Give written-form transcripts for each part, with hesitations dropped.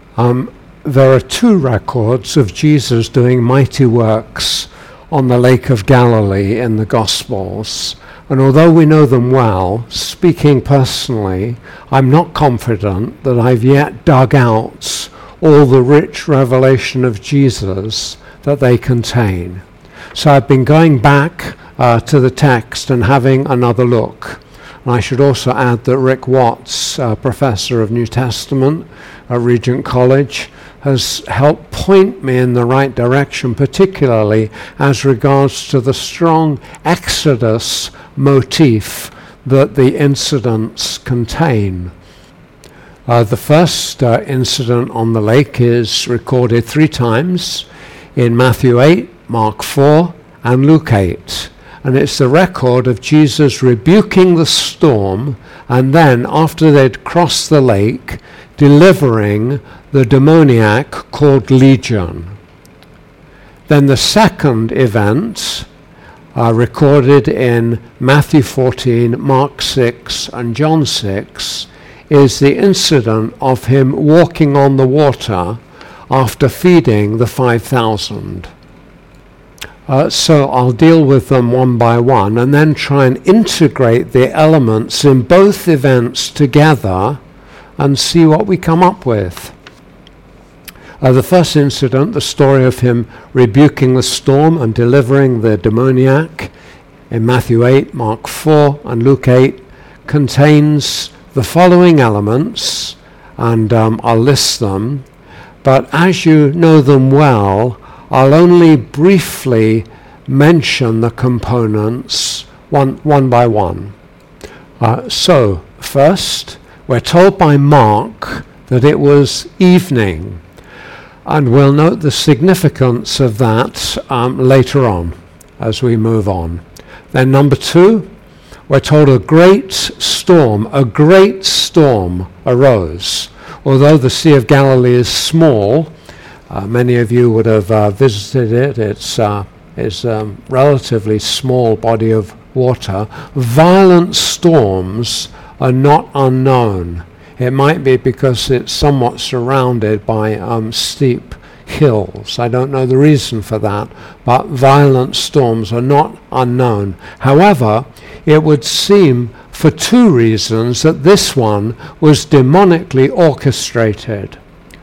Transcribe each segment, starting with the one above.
There are two records of Jesus doing mighty works on the Lake of Galilee in the Gospels. And although we know them well, speaking personally, I'm not confident that I've yet dug out all the rich revelation of Jesus that they contain. So I've been going back to the text and having another look. And I should also add that Rick Watts, Professor of New Testament at Regent College, has helped point me in the right direction, particularly as regards to the strong Exodus motif that the incidents contain. The first incident on the lake is recorded 3 times in Matthew 8, Mark 4, and Luke 8. And it's the record of Jesus rebuking the storm, and then, after they'd crossed the lake, delivering the demoniac called Legion. Then the second event, recorded in Matthew 14, Mark 6, and John 6, is the incident of him walking on the water after feeding the 5,000. So I'll deal with them one by one and then try and integrate the elements in both events together and see what we come up with. The first incident, the story of him rebuking the storm and delivering the demoniac in Matthew 8, Mark 4, and Luke 8, contains the following elements, and I'll list them, but as you know them well, I'll only briefly mention the components one by one. So, first, we're told by Mark that it was evening, and we'll note the significance of that later on as we move on. Then number 2, we're told a great storm arose. Although the Sea of Galilee is small, many of you would have visited it. It's a relatively small body of water. Violent storms are not unknown. It might be because it's somewhat surrounded by steep hills. I don't know the reason for that, but violent storms are not unknown. However, it would seem for 2 reasons that this one was demonically orchestrated.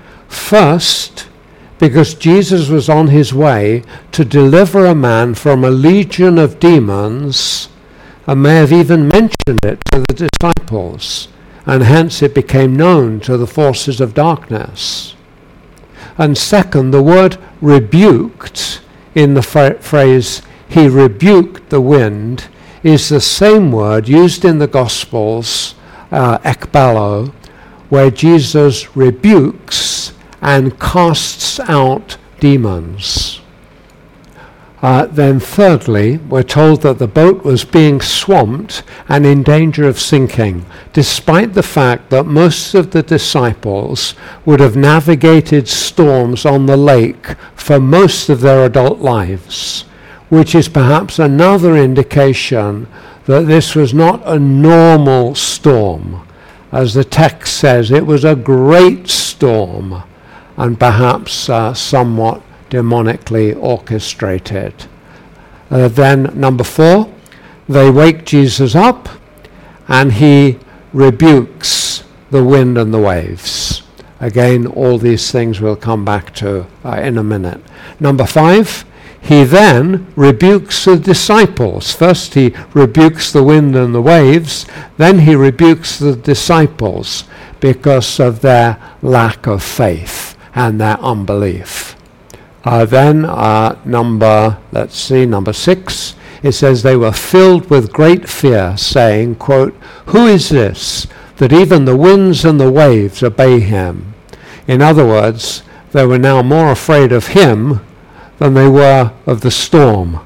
First, because Jesus was on his way to deliver a man from a legion of demons, and may have even mentioned it to the disciples, and hence it became known to the forces of darkness. And second, the word rebuked in the phrase, he rebuked the wind, is the same word used in the Gospels, ekbalo, where Jesus rebukes and casts out demons. Then thirdly, we're told that the boat was being swamped and in danger of sinking, despite the fact that most of the disciples would have navigated storms on the lake for most of their adult lives, which is perhaps another indication that this was not a normal storm. As the text says, it was a great storm, and perhaps somewhat demonically orchestrated. Then number 4, they wake Jesus up and he rebukes the wind and the waves. Again, all these things we'll come back to in a minute. Number 5, he then rebukes the disciples. First he rebukes the wind and the waves, then he rebukes the disciples because of their lack of faith and their unbelief. Then number 6, it says they were filled with great fear, saying, quote, "Who is this, that even the winds and the waves obey him?" In other words, they were now more afraid of him than they were of the storm.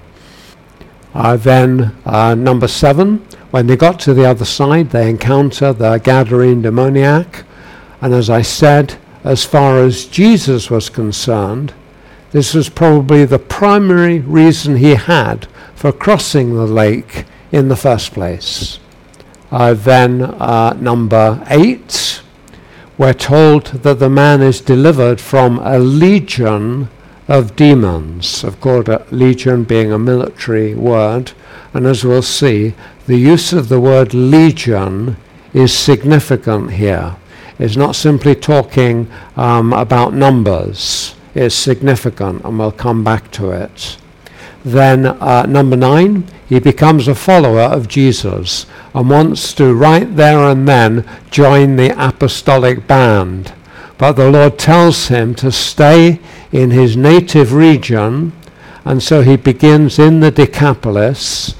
Then number 7, when they got to the other side, they encounter the Gadarene demoniac. And as I said, as far as Jesus was concerned, this was probably the primary reason he had for crossing the lake in the first place. Then number 8, we're told that the man is delivered from a legion of demons. Of course, a legion being a military word, and as we'll see, the use of the word legion is significant here. It's not simply talking about numbers. It's significant, and we'll come back to it. Then number 9, he becomes a follower of Jesus and wants to right there and then join the apostolic band. But the Lord tells him to stay in his native region, and so he begins in the Decapolis.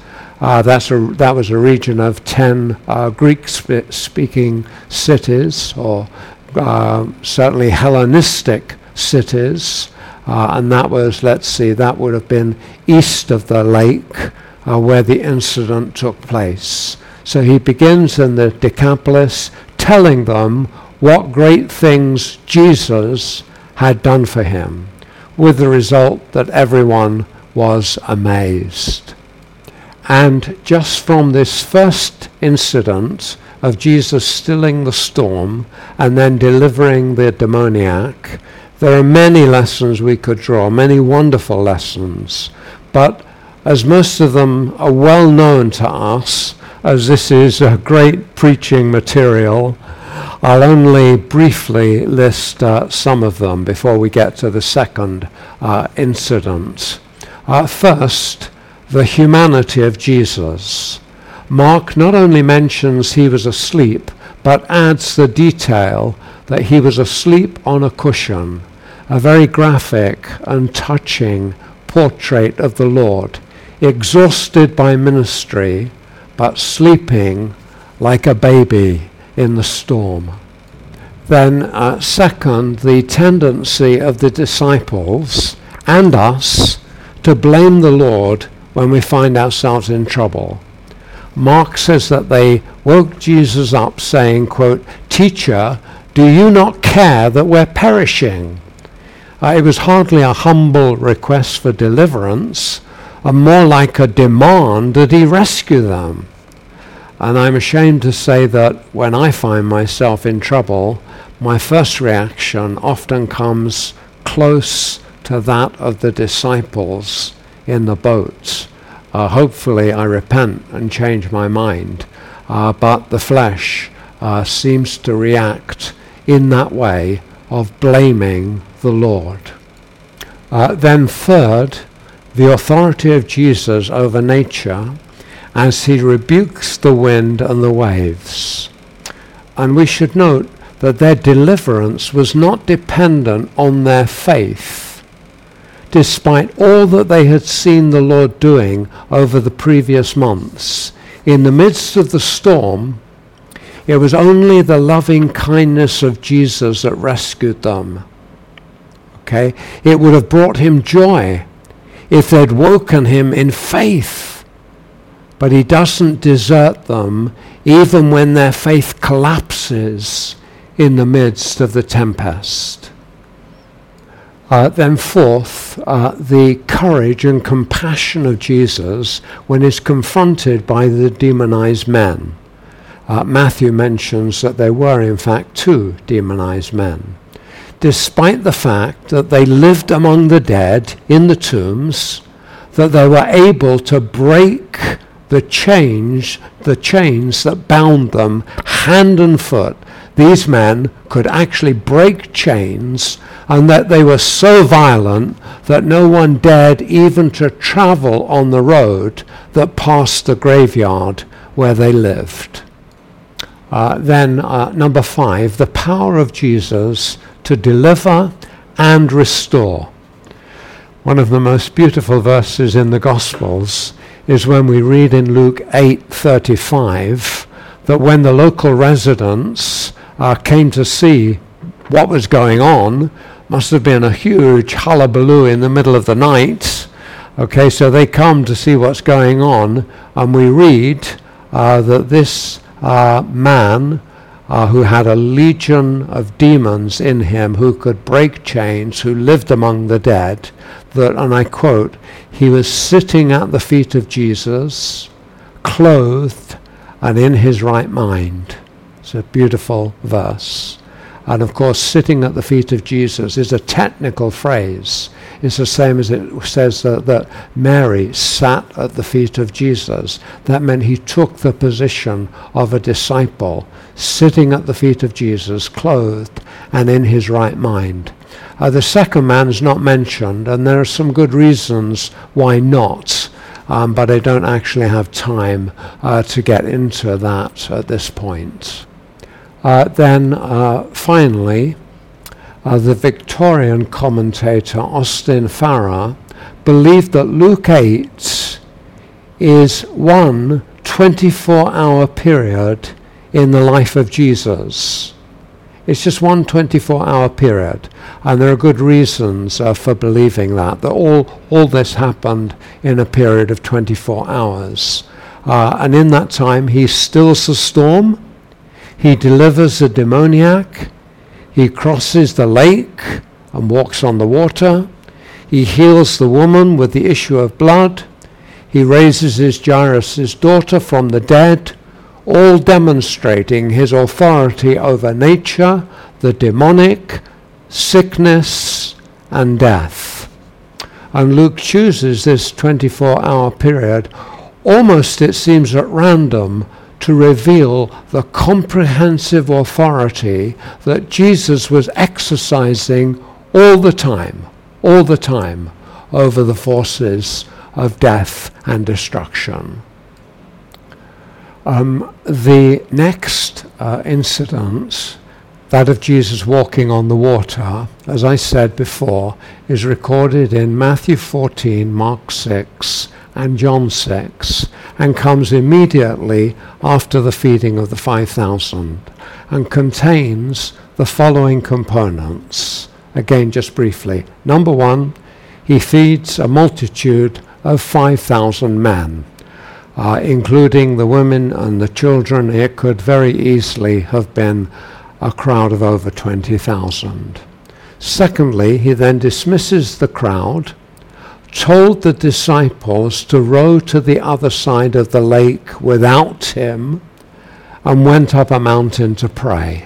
That was a region of 10 Greek-speaking cities, or certainly Hellenistic cities. And that was, let's see, that would have been east of the lake where the incident took place. So he begins in the Decapolis telling them what great things Jesus had done for him, with the result that everyone was amazed. And just from this first incident of Jesus stilling the storm and then delivering the demoniac, there are many lessons we could draw, many wonderful lessons. But as most of them are well known to us, as this is a great preaching material, I'll only briefly list some of them before we get to the second incident. First, the humanity of Jesus. Mark not only mentions he was asleep, but adds the detail that he was asleep on a cushion, a very graphic and touching portrait of the Lord, exhausted by ministry, but sleeping like a baby in the storm. Then second, the tendency of the disciples and us to blame the Lord when we find ourselves in trouble. Mark says that they woke Jesus up saying, quote, "Teacher, do you not care that we're perishing?" It was hardly a humble request for deliverance, and more like a demand that he rescue them. And I'm ashamed to say that when I find myself in trouble, my first reaction often comes close to that of the disciples in the boat. Hopefully I repent and change my mind, but the flesh seems to react in that way of blaming the Lord. Then third, the authority of Jesus over nature as he rebukes the wind and the waves. And we should note that their deliverance was not dependent on their faith, despite all that they had seen the Lord doing over the previous months. In the midst of the storm, it was only the loving kindness of Jesus that rescued them. Okay? It would have brought him joy if they'd woken him in faith. But he doesn't desert them even when their faith collapses in the midst of the tempest. Then fourth, the courage and compassion of Jesus when he's confronted by the demonized men. Matthew mentions that there were in fact 2 demonized men. Despite the fact that they lived among the dead in the tombs, that they were able to break the chains that bound them hand and foot. These men could actually break chains, and that they were so violent that no one dared even to travel on the road that passed the graveyard where they lived. Then number 5, the power of Jesus to deliver and restore. One of the most beautiful verses in the Gospels is when we read in Luke 8:35 that when the local residents came to see what was going on, must have been a huge hullabaloo in the middle of the night. Okay, so they come to see what's going on, and we read that this man who had a legion of demons in him, who could break chains, who lived among the dead, that, and I quote, he was sitting at the feet of Jesus, clothed and in his right mind. It's a beautiful verse. And of course, sitting at the feet of Jesus is a technical phrase. It's the same as it says that Mary sat at the feet of Jesus. That meant he took the position of a disciple, sitting at the feet of Jesus, clothed and in his right mind. The second man is not mentioned, and there are some good reasons why not, but I don't actually have time to get into that at this point. Then finally, the Victorian commentator Austin Farrer believed that Luke 8 is one 24-hour period in the life of Jesus. It's just one 24-hour period, and there are good reasons for believing that all this happened in a period of 24 hours. And in that time, he stills the storm, he delivers the demoniac, he crosses the lake and walks on the water, he heals the woman with the issue of blood, he raises Jairus' daughter from the dead, all demonstrating his authority over nature, the demonic, sickness, and death. And Luke chooses this 24-hour period, almost it seems at random, to reveal the comprehensive authority that Jesus was exercising all the time, over the forces of death and destruction. The next incident, that of Jesus walking on the water, as I said before, is recorded in Matthew 14, Mark 6, and John 6, and comes immediately after the feeding of the 5,000, and contains the following components. Again, just briefly. Number one, he feeds a multitude of 5,000 men. Including the women and the children. It could very easily have been a crowd of over 20,000. Secondly, he then dismisses the crowd, told the disciples to row to the other side of the lake without him, and went up a mountain to pray.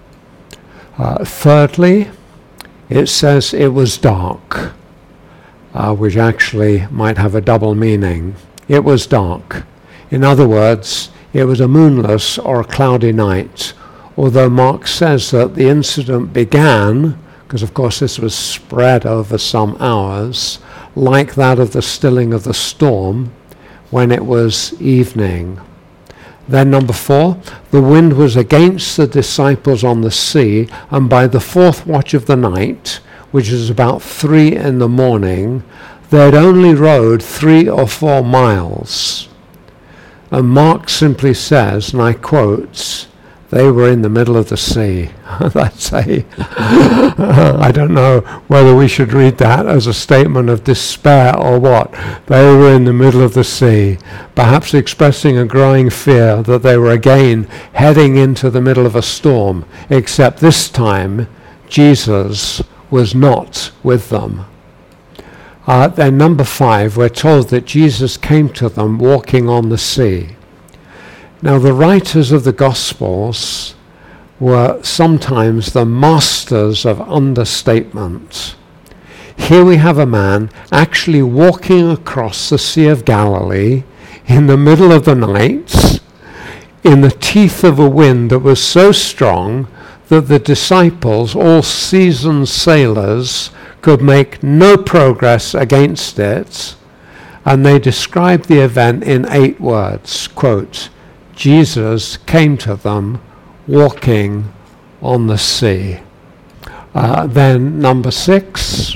Thirdly, it says it was dark, which actually might have a double meaning. It was dark. In other words, it was a moonless or a cloudy night, although Mark says that the incident began, because of course this was spread over some hours, like that of the stilling of the storm, when it was evening. Then number 4, the wind was against the disciples on the sea, and by the 4th watch of the night, which is about 3 in the morning, they'd only rowed 3 or 4 miles. And Mark simply says, and I quote, they were in the middle of the sea. That's I don't know whether we should read that as a statement of despair or what. They were in the middle of the sea, perhaps expressing a growing fear that they were again heading into the middle of a storm, except this time Jesus was not with them. Then number 5, we're told that Jesus came to them walking on the sea. Now the writers of the Gospels were sometimes the masters of understatement. Here we have a man actually walking across the Sea of Galilee in the middle of the night, in the teeth of a wind that was so strong that the disciples, all seasoned sailors, could make no progress against it, and they describe the event in 8 words. Quote, Jesus came to them walking on the sea. Then number 6,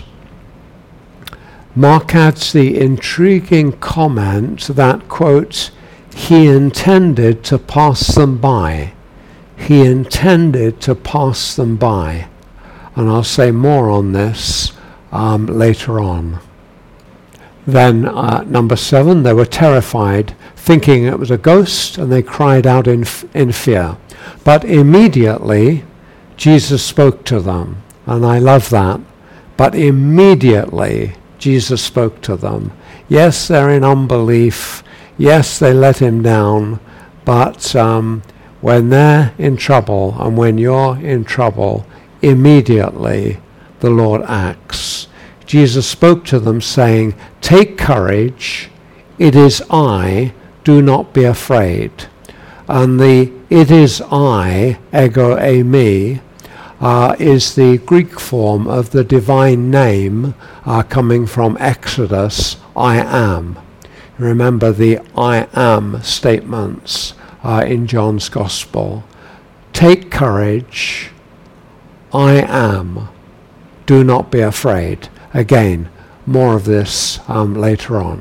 Mark adds the intriguing comment that, quote, he intended to pass them by. He intended to pass them by. And I'll say more on this later on. Then number 7, they were terrified, thinking it was a ghost, and they cried out in fear. But immediately Jesus spoke to them, and I love that. But immediately Jesus spoke to them. Yes, they're in unbelief. Yes, they let him down. But when they're in trouble and when you're in trouble, immediately the Lord acts. Jesus spoke to them saying, "Take courage, it is I, do not be afraid." And the "it is I," ego eimi, is the Greek form of the divine name coming from Exodus, I am. Remember the I am statements in John's Gospel. Take courage, I am, do not be afraid. Again, more of this later on.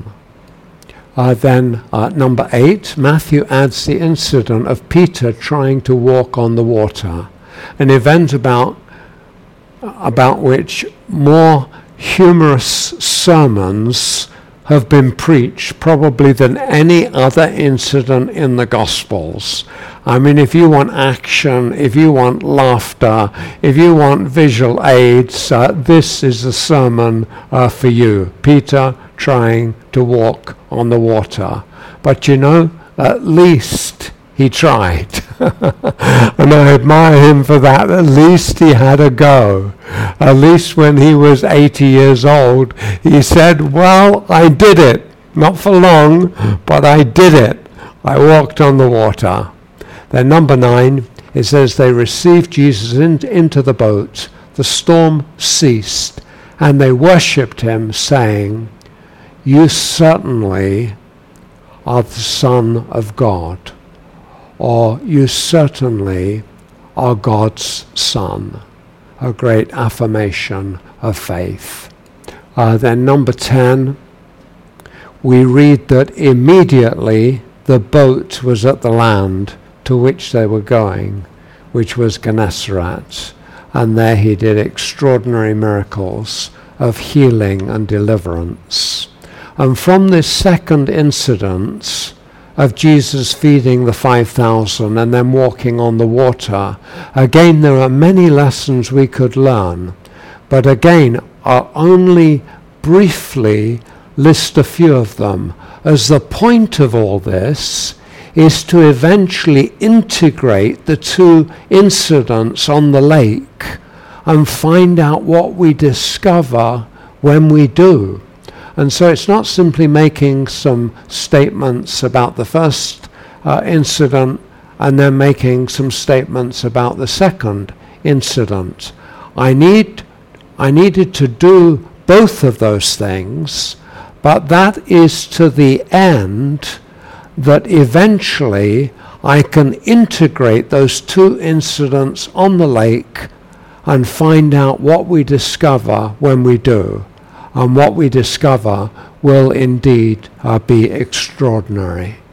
Then number 8, Matthew adds the incident of Peter trying to walk on the water, an event about which more humorous sermons have been preached probably than any other incident in the Gospels. I mean, if you want action, if you want laughter, if you want visual aids, this is a sermon for you. Peter trying to walk on the water. But you know, at least he tried. And I admire him for that. At least he had a go. At least when he was 80 years old, he said, well, I did it. Not for long, but I did it. I walked on the water. Then number 9, it says they received Jesus into the boat. The storm ceased, and they worshipped him, saying, "You certainly are the Son of God," or "You certainly are God's Son." A great affirmation of faith. Then number 10, we read that immediately the boat was at the land to which they were going, which was Gennesaret, and there he did extraordinary miracles of healing and deliverance. And from this second incident of Jesus feeding the 5,000 and then walking on the water, again there are many lessons we could learn, but again I'll only briefly list a few of them, as the point of all this is to eventually integrate the two incidents on the lake and find out what we discover when we do. And so it's not simply making some statements about the first incident and then making some statements about the second incident. I needed to do both of those things, but that is to the end that eventually I can integrate those two incidents on the lake and find out what we discover when we do. And what we discover will indeed be extraordinary.